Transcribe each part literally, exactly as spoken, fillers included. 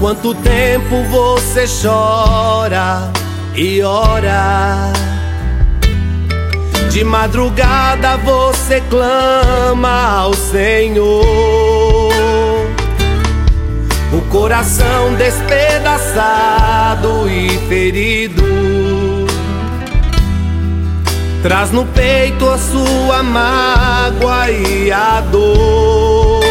Quanto tempo você chora e ora? De madrugada você clama ao Senhor. O coração despedaçado e ferido traz no peito a sua mágoa e a dor.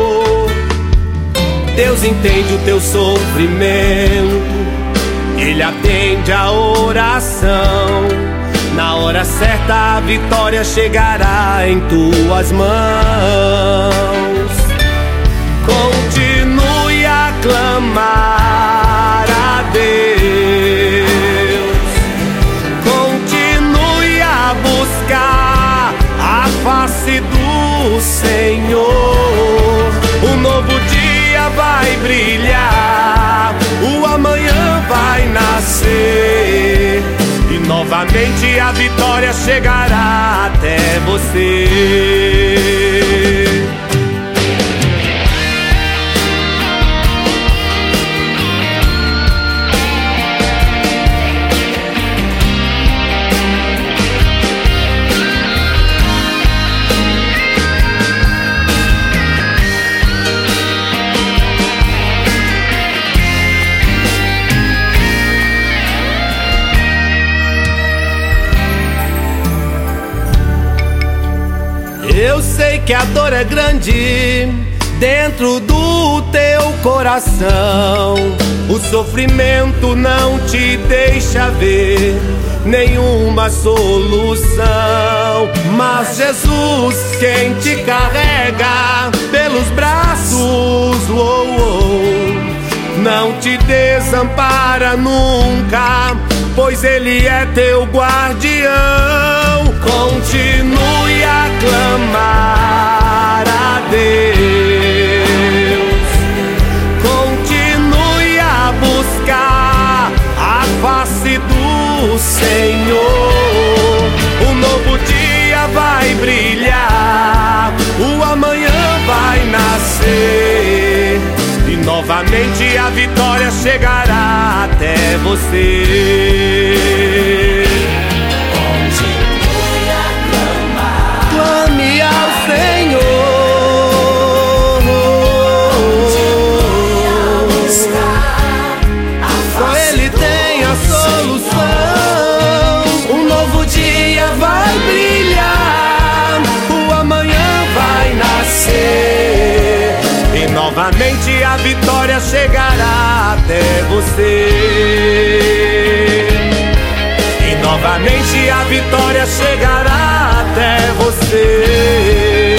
Deus entende o teu sofrimento, Ele atende a oração. Na hora certa a vitória chegará em tuas mãos. Continue a clamar a Deus, continue a buscar a face do Senhor. Um novo dia vai brilhar, o amanhã vai nascer, e novamente a vitória chegará até você. Eu sei que a dor é grande dentro do teu coração. O sofrimento não te deixa ver nenhuma solução. Mas Jesus, quem te carrega pelos braços, oh, oh, não te desampara nunca, pois Ele é teu guardião. Continue a clamar a Deus, continue a buscar a face do Senhor. Um novo dia vai brilhar, o amanhã vai nascer, e novamente a vitória chegará até você. Clame ao Senhor, só Ele tem a solução. Um novo dia vai brilhar, o amanhã vai nascer, e novamente a vitória chegará até você. E novamente a vitória chegará até você.